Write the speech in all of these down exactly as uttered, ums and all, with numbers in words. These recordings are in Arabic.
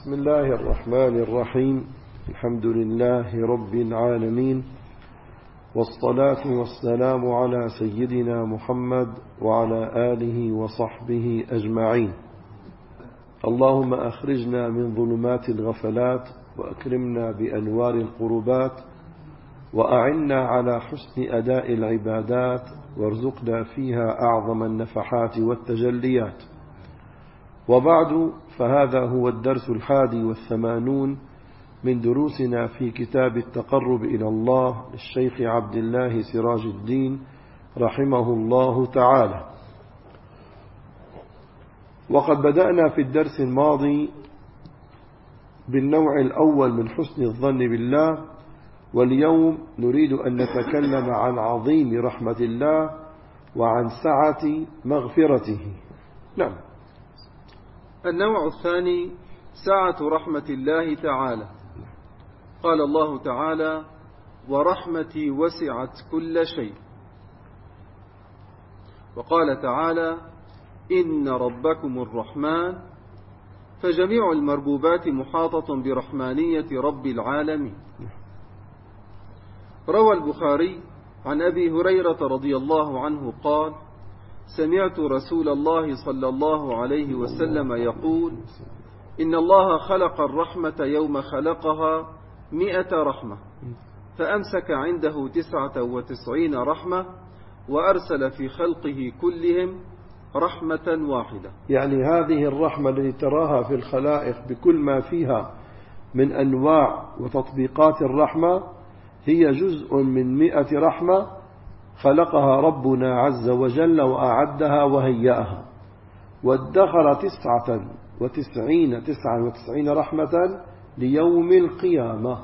بسم الله الرحمن الرحيم. الحمد لله رب العالمين، والصلاة والسلام على سيدنا محمد وعلى آله وصحبه أجمعين. اللهم أخرجنا من ظلمات الغفلات وأكرمنا بأنوار القربات، وأعنا على حسن أداء العبادات، وارزقنا فيها أعظم النفحات والتجليات. وبعد، فهذا هو الدرس الحادي والثمانون من دروسنا في كتاب التقرب إلى الله للشيخ عبد الله سراج الدين رحمه الله تعالى. وقد بدأنا في الدرس الماضي بالنوع الأول من حسن الظن بالله، واليوم نريد أن نتكلم عن عظيم رحمة الله وعن سعة مغفرته. نعم. النوع الثاني سعة رحمة الله تعالى. قال الله تعالى: ورحمتي وسعت كل شيء. وقال تعالى: إن ربكم الرحمن. فجميع المربوبات محاطة برحمانية رب العالمين. روى البخاري عن أبي هريرة رضي الله عنه قال: سمعت رسول الله صلى الله عليه وسلم يقول: إن الله خلق الرحمة يوم خلقها مئة رحمة، فأمسك عنده تسعة وتسعين رحمة، وأرسل في خلقه كلهم رحمة واحدة. يعني هذه الرحمة التي تراها في الخلائق بكل ما فيها من أنواع وتطبيقات الرحمة هي جزء من مئة رحمة خلقها ربنا عز وجل وأعدها وهيأها، وادخر تسعة وتسعين تسعة وتسعين رحمة ليوم القيامة.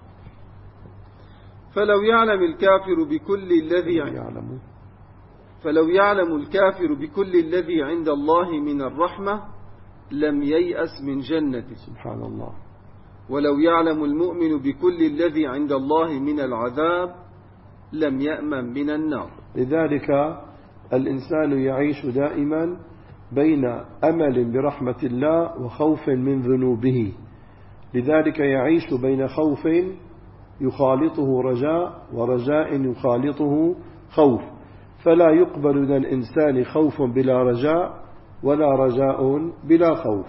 فلو يعلم الكافر بكل الذي يعلم فلو يعلم الكافر بكل الذي عند الله من الرحمة لم ييأس من جنته. سبحان الله. ولو يعلم المؤمن بكل الذي عند الله من العذاب لم يأمن من النار. لذلك الإنسان يعيش دائما بين أمل برحمة الله وخوف من ذنوبه. لذلك يعيش بين خوف يخالطه رجاء ورجاء يخالطه خوف، فلا يقبل من الإنسان خوف بلا رجاء ولا رجاء بلا خوف.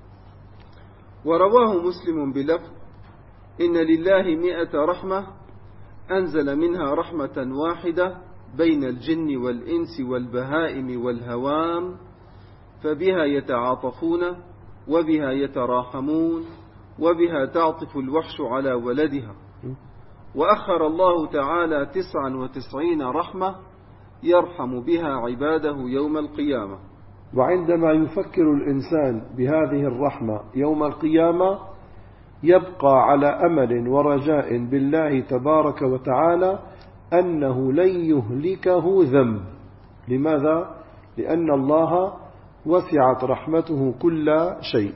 ورواه مسلم بلفظ: إن لله مئة رحمة أنزل منها رحمة واحدة بين الجن والإنس والبهائم والهوام، فبها يتعاطفون وبها يتراحمون وبها تعطف الوحش على ولدها. وأخر الله تعالى تسعا وتسعين رحمة يرحم بها عباده يوم القيامة. وعندما يفكر الإنسان بهذه الرحمة يوم القيامة يبقى على أمل ورجاء بالله تبارك وتعالى أنه لن يهلكه ذنب. لماذا؟ لأن الله وسعت رحمته كل شيء.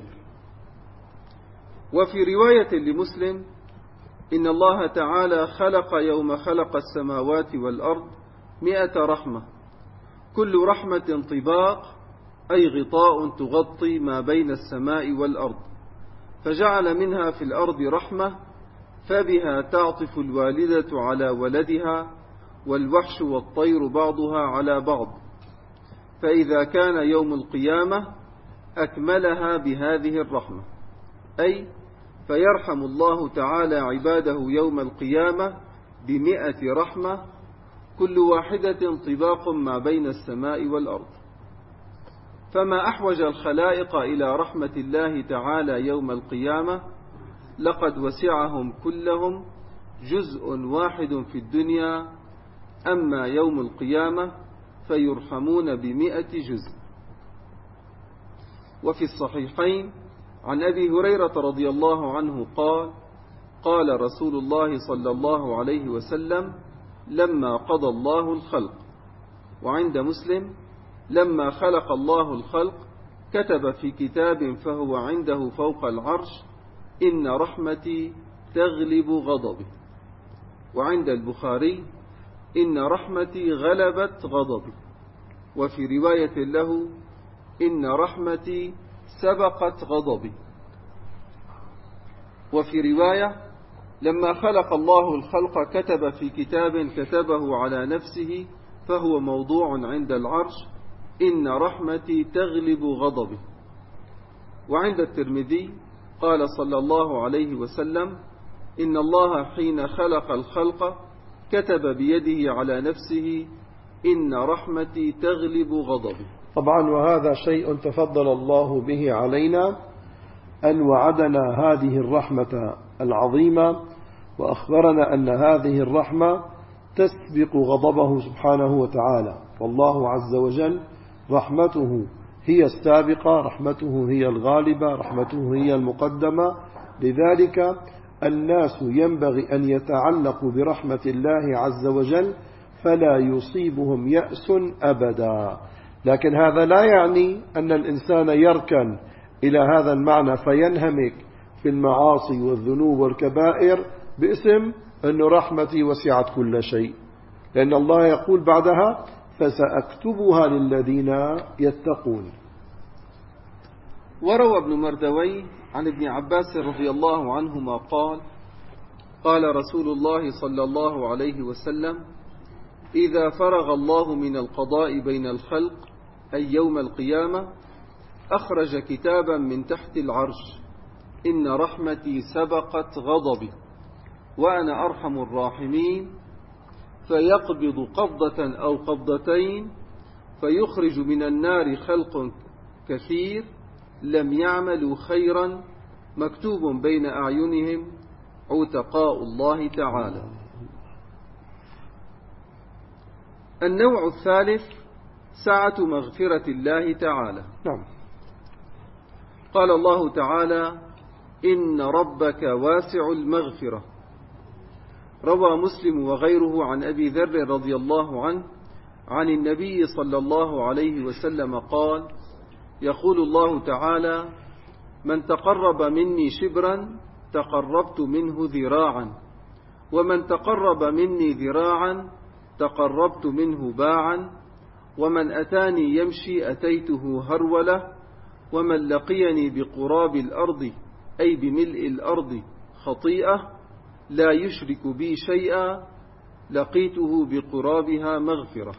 وفي رواية لمسلم: إن الله تعالى خلق يوم خلق السماوات والأرض مئة رحمة، كل رحمة طباق، أي غطاء تغطي ما بين السماء والأرض، فجعل منها في الأرض رحمة، فبها تعطف الوالدة على ولدها، والوحش والطير بعضها على بعض، فإذا كان يوم القيامة أكملها بهذه الرحمة، أي فيرحم الله تعالى عباده يوم القيامة بمئة رحمة، كل واحدة طباق ما بين السماء والأرض. فما أحوج الخلائق إلى رحمة الله تعالى يوم القيامة، لقد وسعهم كلهم جزء واحد في الدنيا، أما يوم القيامة فيرحمون بمئة جزء. وفي الصحيحين عن أبي هريرة رضي الله عنه قال: قال رسول الله صلى الله عليه وسلم: لما قضى الله الخلق. وعند مسلم: لما خلق الله الخلق كتب في كتاب فهو عنده فوق العرش: إن رحمتي تغلب غضبي. وعند البخاري: إن رحمتي غلبت غضبي. وفي رواية له: إن رحمتي سبقت غضبي. وفي رواية: لما خلق الله الخلق كتب في كتاب كتبه على نفسه فهو موضوع عند العرش: إن رحمتي تغلب غضبي. وعند الترمذي قال صلى الله عليه وسلم: إن الله حين خلق الخلق كتب بيده على نفسه: إن رحمتي تغلب غضبي. طبعا وهذا شيء تفضل الله به علينا، أن وعدنا هذه الرحمة العظيمة، وأخبرنا أن هذه الرحمة تسبق غضبه سبحانه وتعالى. والله عز وجل رحمته هي السابقة، رحمته هي الغالبة، رحمته هي المقدمة. لذلك الناس ينبغي أن يتعلقوا برحمة الله عز وجل فلا يصيبهم يأس أبدا. لكن هذا لا يعني أن الإنسان يركن إلى هذا المعنى فينهمك في المعاصي والذنوب والكبائر باسم أن رحمتي وسعت كل شيء، لأن الله يقول بعدها: فسأكتبها للذين يتقون. وروى ابن مردوي عن ابن عباس رضي الله عنهما قال: قال رسول الله صلى الله عليه وسلم: إذا فرغ الله من القضاء بين الخلق أي يوم القيامة أخرج كتابا من تحت العرش: إن رحمتي سبقت غضبي وأنا أرحم الراحمين، فيقبض قبضة أو قبضتين فيخرج من النار خلق كثير لم يعملوا خيرا مكتوب بين أعينهم عتقاء الله تعالى. النوع الثالث سعة مغفرة الله تعالى. نعم. قال الله تعالى: إن ربك واسع المغفرة. روى مسلم وغيره عن أبي ذر رضي الله عنه عن النبي صلى الله عليه وسلم قال: يقول الله تعالى: من تقرب مني شبرا تقربت منه ذراعا، ومن تقرب مني ذراعا تقربت منه باعا، ومن أتاني يمشي أتيته هرولة، ومن لقيني بقراب الأرض أي بملء الأرض خطيئة لا يشرك بي شيئا لقيته بقرابها مغفرة.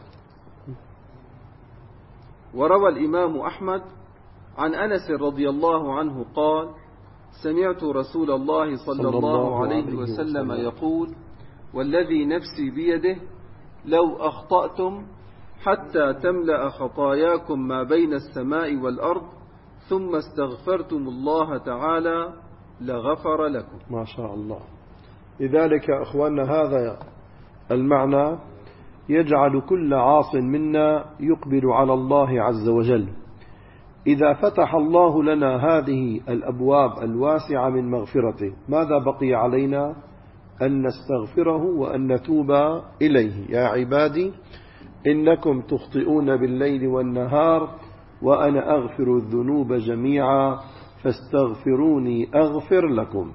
وروى الإمام أحمد عن أنس رضي الله عنه قال: سمعت رسول الله صلى الله عليه وسلم يقول: والذي نفسي بيده لو أخطأتم حتى تملأ خطاياكم ما بين السماء والأرض ثم استغفرتم الله تعالى لغفر لكم. ما شاء الله. لذلك أخواننا هذا المعنى يجعل كل عاص منا يقبل على الله عز وجل. إذا فتح الله لنا هذه الأبواب الواسعة من مغفرته ماذا بقي علينا؟ أن نستغفره وأن نتوب إليه. يا عبادي إنكم تخطئون بالليل والنهار وأنا أغفر الذنوب جميعا فاستغفروني أغفر لكم.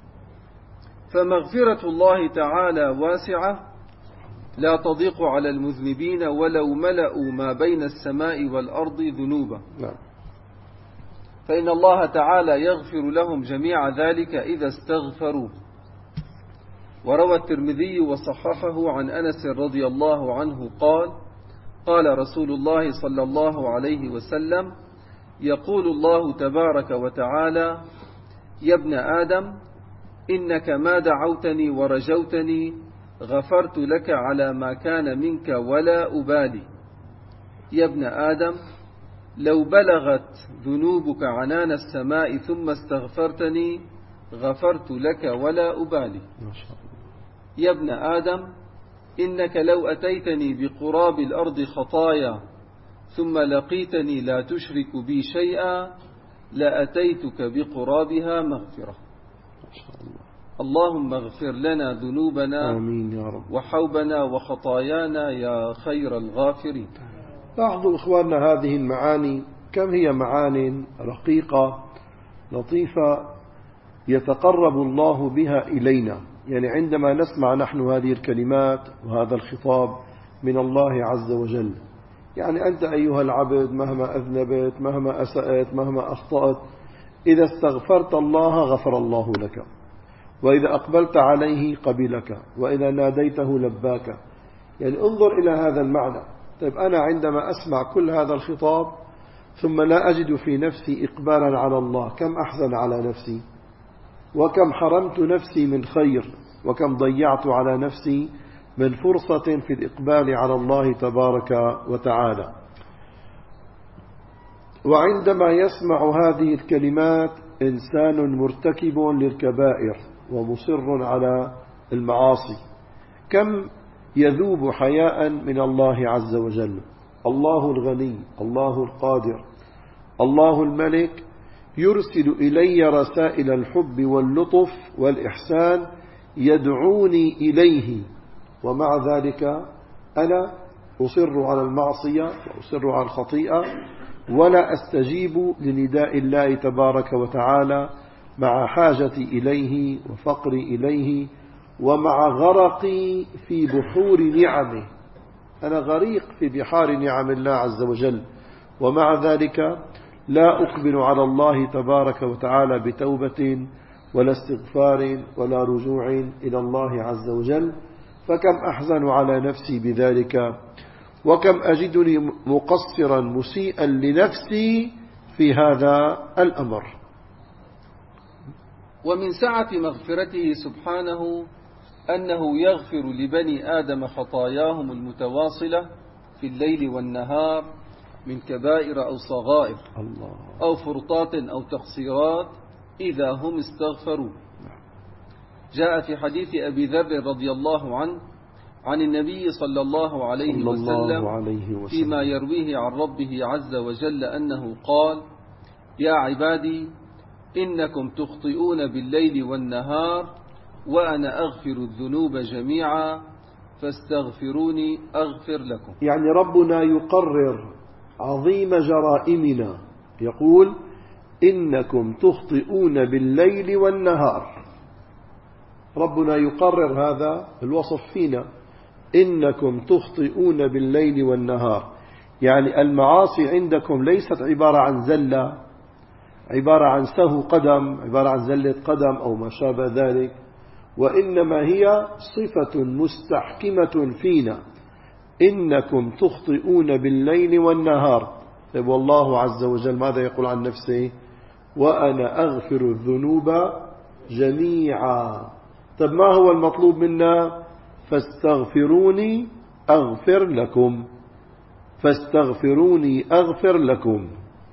فمغفرة الله تعالى واسعة لا تضيق على المذنبين ولو ملأوا ما بين السماء والأرض ذنوبا. نعم. فإن الله تعالى يغفر لهم جميع ذلك إذا استغفروا. وروى الترمذي وصححه عن أنس رضي الله عنه قال: قال رسول الله صلى الله عليه وسلم: يقول الله تبارك وتعالى: يا ابن آدم إنك ما دعوتني ورجوتني غفرت لك على ما كان منك ولا أبالي. يا ابن آدم لو بلغت ذنوبك عنان السماء ثم استغفرتني غفرت لك ولا أبالي. يا ابن آدم إنك لو أتيتني بقراب الأرض خطايا ثم لقيتني لا تشرك بي شيئا لأتيتك بقرابها مغفرة. اللهم اغفر لنا ذنوبنا آمين يا رب وحوبنا وخطايانا يا خير الغافرين. لاحظوا إخواننا هذه المعاني كم هي معاني رقيقة لطيفة يتقرب الله بها إلينا. يعني عندما نسمع نحن هذه الكلمات وهذا الخطاب من الله عز وجل، يعني أنت أيها العبد مهما أذنبت مهما أسأت مهما أخطأت إذا استغفرت الله غفر الله لك. وإذا أقبلت عليه قبلك، وإذا ناديته لباك. يعني انظر إلى هذا المعنى. طيب أنا عندما أسمع كل هذا الخطاب ثم لا أجد في نفسي إقبالا على الله، كم أحزن على نفسي، وكم حرمت نفسي من خير، وكم ضيعت على نفسي من فرصة في الإقبال على الله تبارك وتعالى. وعندما يسمع هذه الكلمات إنسان مرتكب للكبائر ومصر على المعاصي، كم يذوب حياء من الله عز وجل. الله الغني، الله القادر، الله الملك يرسل إلي رسائل الحب واللطف والإحسان يدعوني إليه، ومع ذلك أنا أصر على المعصية وأصر على الخطيئة ولا أستجيب لنداء الله تبارك وتعالى، مع حاجتي إليه وفقري إليه ومع غرقي في بحور نعمه. أنا غريق في بحار نعم الله عز وجل، ومع ذلك لا أقبل على الله تبارك وتعالى بتوبة ولا استغفار ولا رجوع إلى الله عز وجل. فكم أحزن على نفسي بذلك، وكم أجدني مقصرا مسيئا لنفسي في هذا الأمر. ومن سعة مغفرته سبحانه أنه يغفر لبني آدم خطاياهم المتواصلة في الليل والنهار من كبائر أو صغائر الله. أو فرطات أو تقصيرات إذا هم استغفروا. جاء في حديث أبي ذر رضي الله عنه عن النبي صلى الله عليه وسلم فيما يرويه عن ربه عز وجل أنه قال: يا عبادي إنكم تخطئون بالليل والنهار وأنا أغفر الذنوب جميعا فاستغفروني أغفر لكم. يعني ربنا يقرر عظيم جرائمنا، يقول إنكم تخطئون بالليل والنهار. ربنا يقرر هذا الوصف فينا، إنكم تخطئون بالليل والنهار. يعني المعاصي عندكم ليست عبارة عن زلة، عبارة عن سهو قدم، عبارة عن زلة قدم أو ما شابه ذلك، وإنما هي صفة مستحكمة فينا. إنكم تخطئون بالليل والنهار. طيب والله عز وجل ماذا يقول عن نفسه؟ وأنا أغفر الذنوب جميعا. طيب ما هو المطلوب منا؟ فاستغفروني أغفر لكم، فاستغفروني أغفر لكم.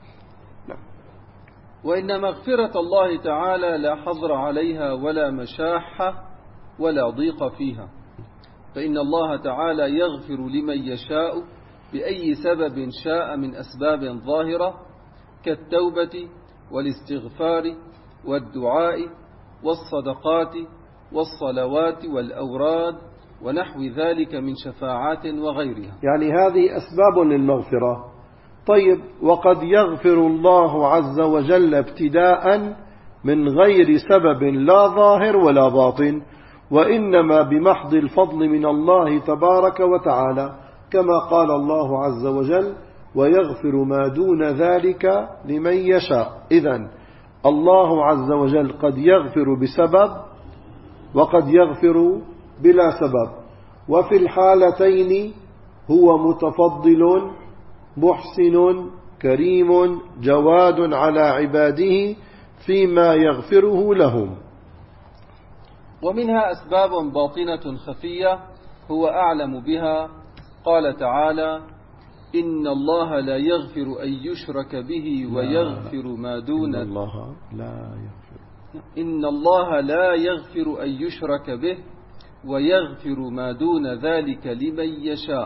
وإن مغفرة الله تعالى لا حظر عليها ولا مشاحة ولا ضيق فيها، فإن الله تعالى يغفر لمن يشاء بأي سبب شاء من أسباب ظاهرة كالتوبة والاستغفار والدعاء والصدقات والصلوات والأوراد ونحو ذلك من شفاعات وغيرها. يعني هذه أسباب للمغفرة. طيب وقد يغفر الله عز وجل ابتداء من غير سبب لا ظاهر ولا باطن، وإنما بمحض الفضل من الله تبارك وتعالى، كما قال الله عز وجل: ويغفر ما دون ذلك لمن يشاء. إذن الله عز وجل قد يغفر بسبب وقد يغفر بلا سبب، وفي الحالتين هو متفضل محسن كريم جواد على عباده فيما يغفره لهم. ومنها أسباب باطنة خفية هو أعلم بها. قال تعالى: إن الله لا يغفر أن يشرك به ويغفر ما دون إن الله لا يغفر إن الله لا يغفر أن يشرك به ويغفر ما دون ذلك لمن يشاء.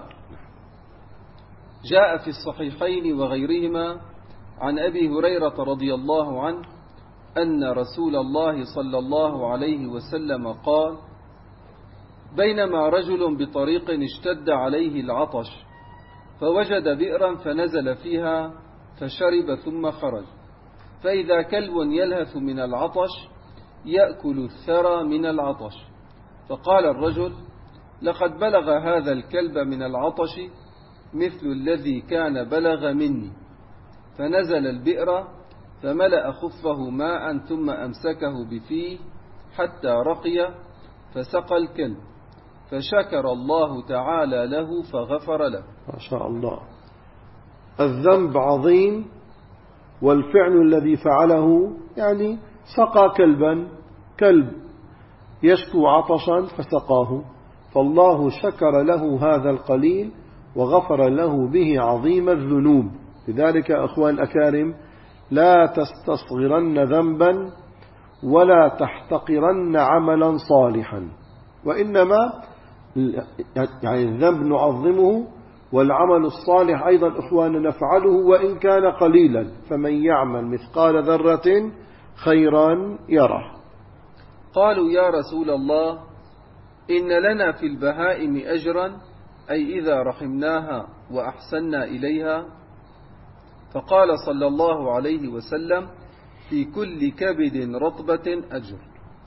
جاء في الصحيحين وغيرهما عن أبي هريرة رضي الله عنه أن رسول الله صلى الله عليه وسلم قال: بينما رجل بطريق اشتد عليه العطش فوجد بئرا فنزل فيها فشرب ثم خرج، فإذا كلب يلهث من العطش يأكل الثرى من العطش، فقال الرجل: لقد بلغ هذا الكلب من العطش مثل الذي كان بلغ مني، فنزل البئر فملأ خفه ماء ثم أمسكه بفيه حتى رقي فسقى الكلب، فشكر الله تعالى له فغفر له. ما شاء الله. الذنب عظيم، والفعل الذي فعله يعني سقى كلبا، كلب يشكو عطشا فسقاه، فالله شكر له هذا القليل وغفر له به عظيم الذنوب. لذلك أخوان الأكارم لا تستصغرن ذنبا ولا تحتقرن عملا صالحا، وإنما يعني الذنب نعظمه، والعمل الصالح أيضا إخواننا نفعله وإن كان قليلا، فمن يعمل مثقال ذرة خيرا يره. قالوا يا رسول الله إن لنا في البهائم أجرا، أي إذا رحمناها وأحسنا إليها؟ فقال صلى الله عليه وسلم في كل كبد رطبة أجر.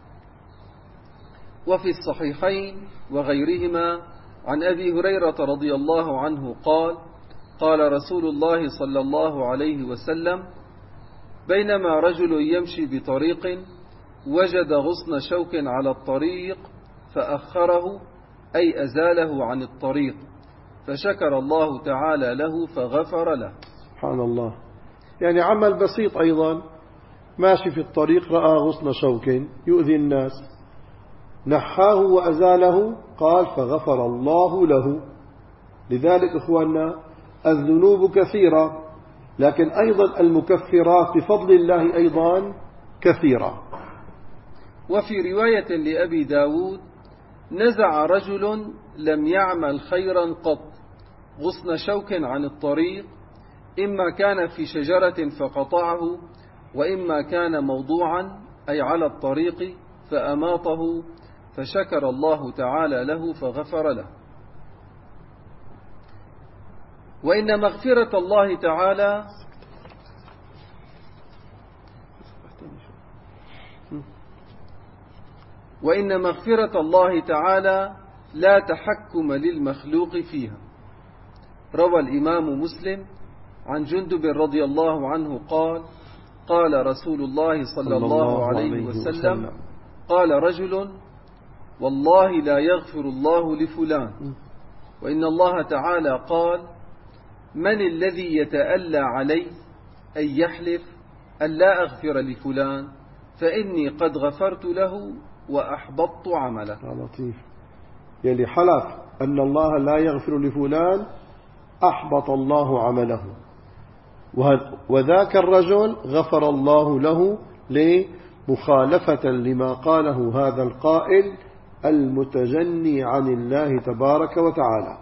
وفي الصحيحين وغيرهما عن أبي هريرة رضي الله عنه قال قال رسول الله صلى الله عليه وسلم بينما رجل يمشي بطريق وجد غصن شوك على الطريق فأخره، أي أزاله عن الطريق، فشكر الله تعالى له فغفر له. سبحان الله. يعني عمل بسيط أيضا، ماشي في الطريق رأى غصن شوك يؤذي الناس، نحاه وأزاله، قال فغفر الله له. لذلك إخواننا الذنوب كثيرة، لكن أيضا المكفرات بفضل الله أيضا كثيرة. وفي رواية لأبي داود نزع رجل لم يعمل خيرا قط غصن شوك عن الطريق، إما كان في شجرة فقطعه، وإما كان موضوعا أي على الطريق فأماطه، فشكر الله تعالى له فغفر له. وإن مغفرة الله تعالى وإن مغفرة الله تعالى لا تحكم للمخلوق فيها. روى الإمام مسلم عن جندب رضي الله عنه قال قال رسول الله صلى الله عليه وسلم قال رجل والله لا يغفر الله لفلان، وإن الله تعالى قال من الذي يتألى علي أن يحلف أن لا أغفر لفلان، فإني قد غفرت له وأحبطت عمله. لطيف. يلي حلف أن الله لا يغفر لفلان أحبط الله عمله، وذاك الرجل غفر الله له لمخالفة لما قاله هذا القائل المتجني عن الله تبارك وتعالى.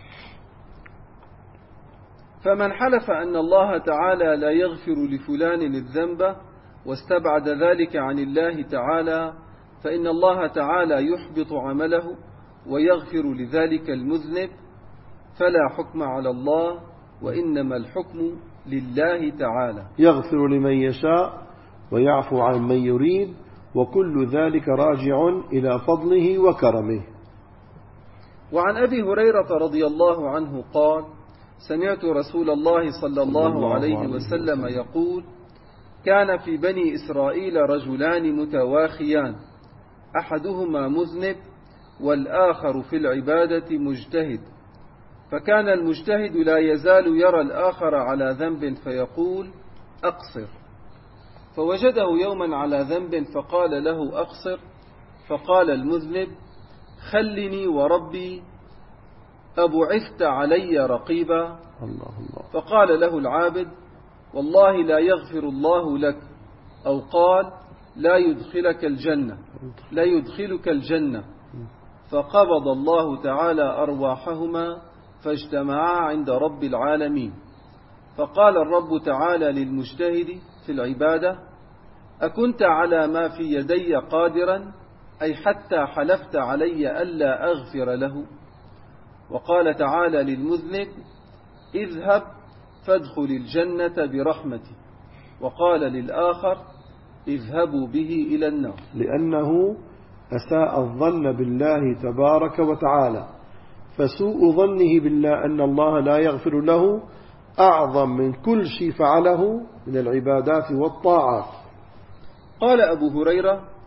فمن حلف أن الله تعالى لا يغفر لفلان الذنب واستبعد ذلك عن الله تعالى، فإن الله تعالى يحبط عمله ويغفر لذلك المذنب، فلا حكم على الله، وإنما الحكم لله تعالى. يغفر لمن يشاء ويعفو عن من يريد، وكل ذلك راجع إلى فضله وكرمه. وعن أبي هريرة رضي الله عنه قال سمعت رسول الله صلى الله عليه وسلم يقول كان في بني إسرائيل رجلان متواخيان، أحدهما مذنب والآخر في العبادة مجتهد، فكان المجتهد لا يزال يرى الآخر على ذنب فيقول أقصر، فوجده يوما على ذنب فقال له أقصر، فقال المذنب خلني وربي أبعثت علي رقيبا؟ الله الله. فقال له العابد والله لا يغفر الله لك، أو قال لا يدخلك الجنة لا يدخلك الجنة. فقبض الله تعالى أرواحهما فاجتمعا عند رب العالمين، فقال الرب تعالى للمجتهد في العبادة أكنت على ما في يدي قادرا، أي حتى حلفت علي ألا أغفر له؟ وقال تعالى للمذنب اذهب فادخل الجنة برحمتي، وقال للآخر اذهبوا به إلى النار، لأنه أساء الظن بالله تبارك وتعالى، فسوء ظنه بالله أن الله لا يغفر له أعظم من كل شيء فعله من العبادات والطاعات. قال أبو هريرة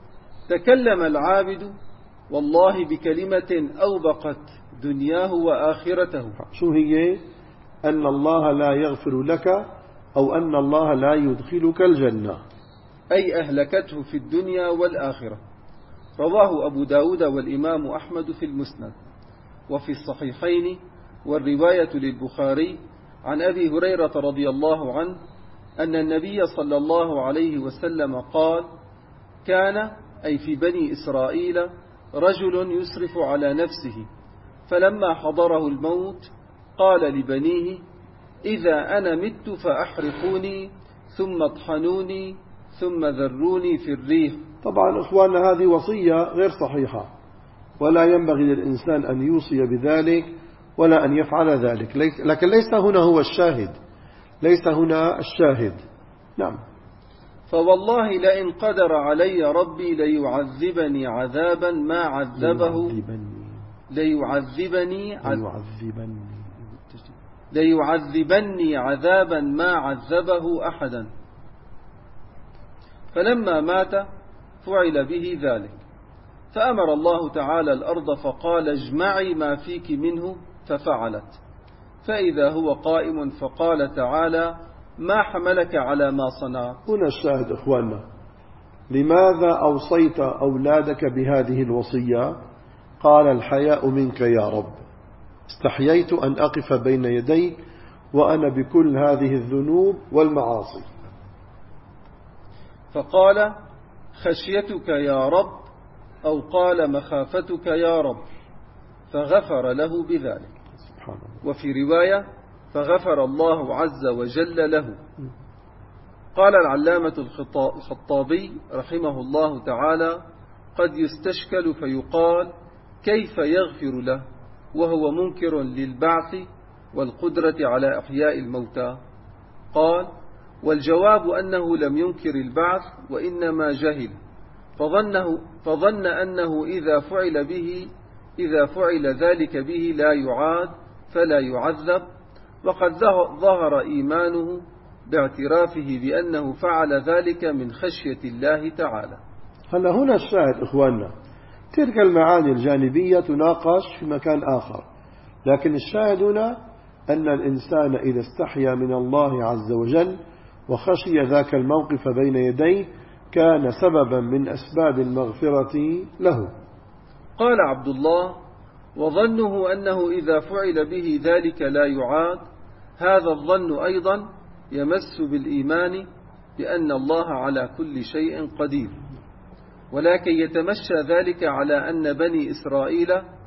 تكلم العابد والله بكلمة أوبقت دنياه وآخرته. شو هي؟ أن الله لا يغفر لك أو أن الله لا يدخلك الجنة، أي أهلكته في الدنيا والآخرة. رواه أبو داود والإمام أحمد في المسند. وفي الصحيحين والرواية للبخاري عن أبي هريرة رضي الله عنه أن النبي صلى الله عليه وسلم قال: كان أي في بني إسرائيل رجل يسرف على نفسه، فلما حضره الموت قال لبنيه: إذا أنا مت فأحرقوني ثم اطحنوني ثم ذروني في الريح. طبعا إخواننا هذه وصية غير صحيحة، ولا ينبغي للإنسان أن يوصي بذلك ولا أن يفعل ذلك، لكن ليس هنا هو الشاهد، ليس هنا الشاهد. نعم. فوالله لئن قدر علي ربي ليعذبني عذابا ما عذبه ليعذبني ليعذبني ليعذبني عذابا ما عذبه أحدا. فلما مات فعل به ذلك، فأمر الله تعالى الأرض فقال: اجمعي ما فيك منه، ففعلت، فإذا هو قائم فقال تعالى: ما حملك على ما صنعت. هنا الشاهد إخواننا، لماذا أوصيت أولادك بهذه الوصية؟ قال: الحياء منك يا رب، استحييت أن أقف بين يديك وأنا بكل هذه الذنوب والمعاصي. فقال: خشيتك يا رب، أو قال: مخافتك يا رب، فغفر له بذلك. سبحان الله. وفي رواية: فغفر الله عز وجل له. قال العلامة الخطابي رحمه الله تعالى: قد يستشكل فيقال: كيف يغفر له وهو منكر للبعث والقدرة على إحياء الموتى؟ قال: والجواب أنه لم ينكر البعث، وإنما جهل، فظنه فظن أنه إذا فعل به إذا فعل ذلك به لا يعاد فلا يعذب، وقد ظهر إيمانه باعترافه بأنه فعل ذلك من خشية الله تعالى. هلا هنا الشاهد إخواننا، تلك المعاني الجانبية تناقش في مكان آخر، لكن الشاهد هنا أن الإنسان إذا استحيا من الله عز وجل وخشي ذاك الموقف بين يديه كان سببا من أسباب المغفرة له. قال عبد الله: وظنه أنه إذا فعل به ذلك لا يعاد، هذا الظن أيضا يمس بالإيمان بأن الله على كل شيء قدير، ولكن يتمشى ذلك على أن بني إسرائيل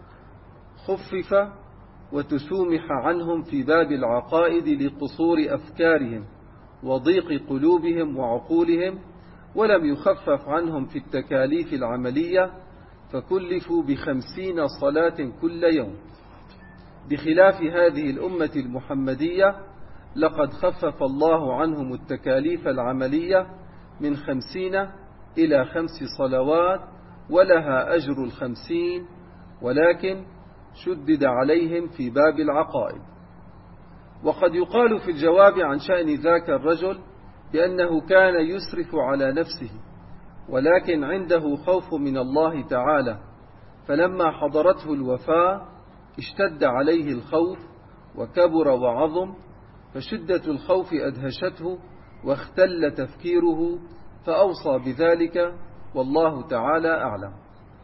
خفف وتسومح عنهم في باب العقائد لقصور أفكارهم وضيق قلوبهم وعقولهم، ولم يخفف عنهم في التكاليف العملية، فكلفوا بخمسين صلاة كل يوم، بخلاف هذه الأمة المحمدية لقد خفف الله عنهم التكاليف العملية من خمسين إلى خمس صلوات، ولها أجر الخمسين، ولكن شدد عليهم في باب العقائد. وقد يقال في الجواب عن شأن ذاك الرجل بأنه كان يسرف على نفسه، ولكن عنده خوف من الله تعالى، فلما حضرته الوفاة اشتد عليه الخوف وكبر وعظم، فشدة الخوف أدهشته واختل تفكيره، فأوصى بذلك، والله تعالى أعلم.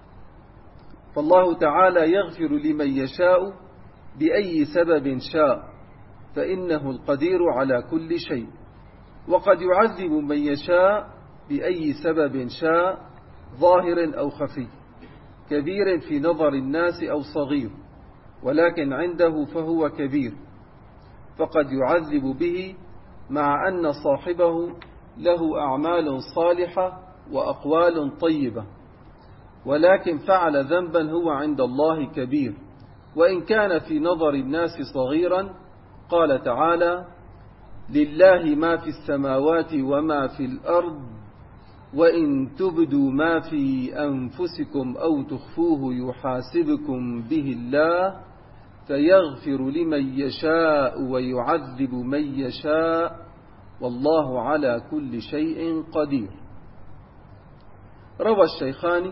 فالله تعالى يغفر لمن يشاء بأي سبب شاء، فإنه القدير على كل شيء، وقد يعذب من يشاء بأي سبب شاء، ظاهر أو خفي، كبير في نظر الناس أو صغير، ولكن عنده فهو كبير، فقد يعذب به مع أن صاحبه له أعمال صالحة وأقوال طيبة، ولكن فعل ذنبا هو عند الله كبير، وإن كان في نظر الناس صغيرا. قال تعالى: لله ما في السماوات وما في الأرض، وإن تبدوا ما في أنفسكم أو تخفوه يحاسبكم به الله، فيغفر لمن يشاء ويعذب من يشاء، والله على كل شيء قدير. روى الشيخان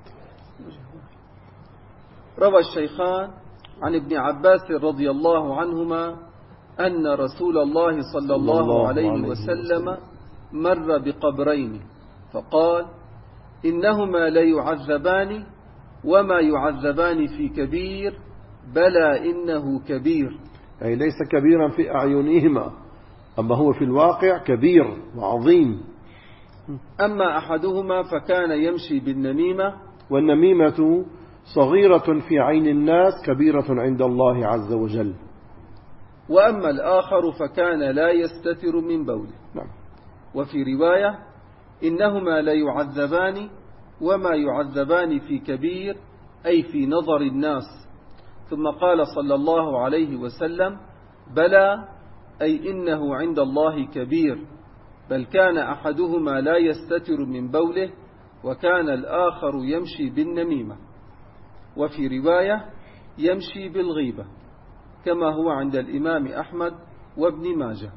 روى الشيخان عن ابن عباس رضي الله عنهما أن رسول الله صلى الله عليه وسلم مر بقبرين فقال إنهما ليعذبان وما يعذبان في كبير بلى إنه كبير، أي ليس كبيرا في أعينهما، أما هو في الواقع كبير وعظيم. أما أحدهما فكان يمشي بالنميمة، والنميمة صغيرة في عين الناس كبيرة عند الله عز وجل. وأما الآخر فكان لا يستتر من بوله. نعم. وفي رواية إنهما ليعذبان وما يعذبان في كبير، أي في نظر الناس. ثم قال صلى الله عليه وسلم بلى، أي إنه عند الله كبير، بل كان أحدهما لا يستتر من بوله وكان الآخر يمشي بالنميمة. وفي رواية يمشي بالغيبة، كما هو عند الإمام أحمد وابن ماجه.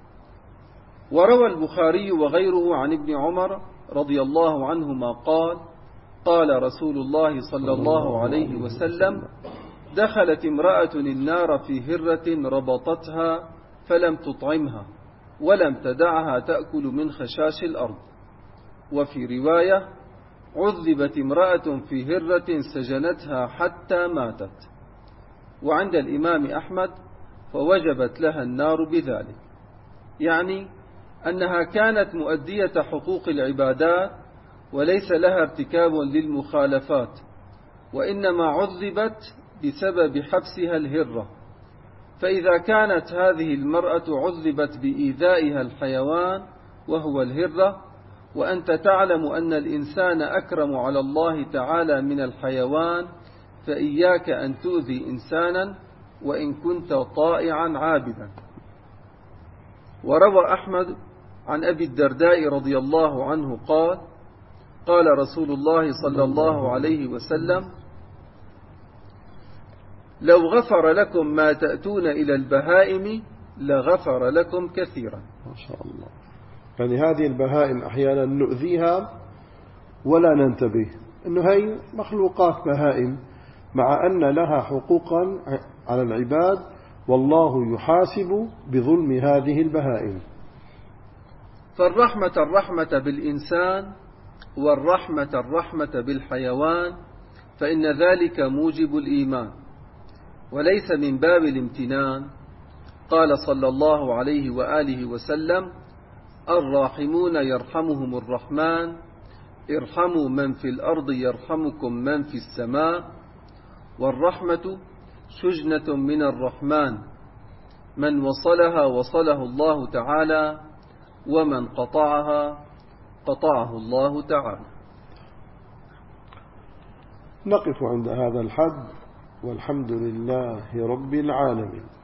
وروى البخاري وغيره عن ابن عمر رضي الله عنهما قال قال رسول الله صلى الله عليه وسلم دخلت امرأة النار في هرة ربطتها فلم تطعمها ولم تدعها تأكل من خشاش الأرض. وفي رواية عذبت امرأة في هرة سجنتها حتى ماتت. وعند الإمام أحمد فوجبت لها النار بذلك، يعني أنها كانت مؤدية حقوق العبادات وليس لها ارتكاب للمخالفات، وإنما عذبت بسبب حبسها الهرة. فإذا كانت هذه المرأة عذبت بإيذائها الحيوان وهو الهرة، وأنت تعلم أن الإنسان أكرم على الله تعالى من الحيوان، فإياك أن تؤذي إنسانا وإن كنت طائعا عابدا. وروى أحمد عن أبي الدرداء رضي الله عنه قال قال رسول الله صلى الله عليه وسلم لو غفر لكم ما تأتون إلى البهائم لغفر لكم كثيرا. ما شاء الله. يعني هذه البهائم أحيانا نؤذيها ولا ننتبه أنه هي مخلوقات بهائم، مع أن لها حقوقا على العباد، والله يحاسب بظلم هذه البهائم. فالرحمة الرحمة بالإنسان والرحمة الرحمة بالحيوان، فإن ذلك موجب الإيمان وليس من باب الامتنان. قال صلى الله عليه وآله وسلم الراحمون يرحمهم الرحمن ارحموا من في الأرض يرحمكم من في السماء. والرحمة شجنة من الرحمن، من وصلها وصله الله تعالى، ومن قطعها قطعه الله تعالى. نقف عند هذا الحد، والحمد لله رب العالمين.